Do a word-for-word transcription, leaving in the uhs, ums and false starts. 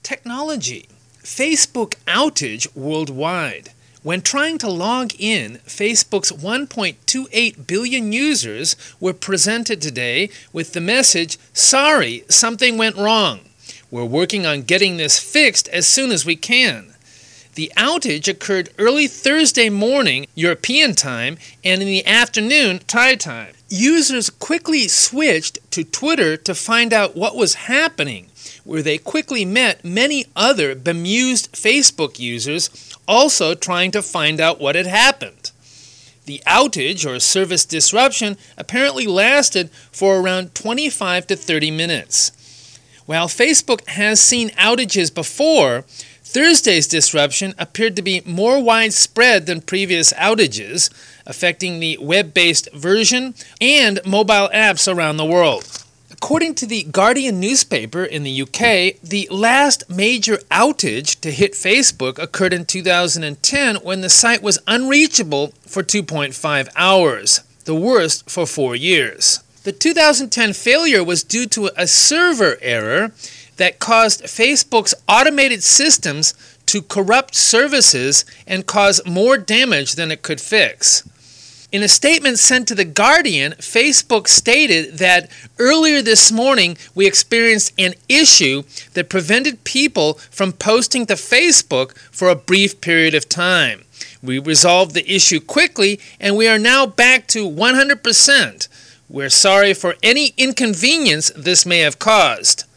Technology. Facebook outage worldwide. When trying to log in, Facebook's one point two eight billion users were presented today with the message, "Sorry, something went wrong. We're working on getting this fixed as soon as we can." The outage occurred early Thursday morning, European time, and in the afternoon, Thai time. Users quickly switched to Twitter to find out what was happening, where they quickly met many other bemused Facebook users also trying to find out what had happened. The outage or service disruption apparently lasted for around twenty-five to thirty minutes. While Facebook has seen outages before, Thursday's disruption appeared to be more widespread than previous outages, affecting the web-based version and mobile apps around the world. According to the Guardian newspaper in the U K, the last major outage to hit Facebook occurred in two thousand ten when the site was unreachable for two point five hours, the worst for four years. The two thousand ten failure was due to a server error that caused Facebook's automated systems to corrupt services and cause more damage than it could fix. In a statement sent to The Guardian, Facebook stated that earlier this morning we experienced an issue that prevented people from posting to Facebook for a brief period of time. We resolved the issue quickly and we are now back to one hundred percent. We're sorry for any inconvenience this may have caused.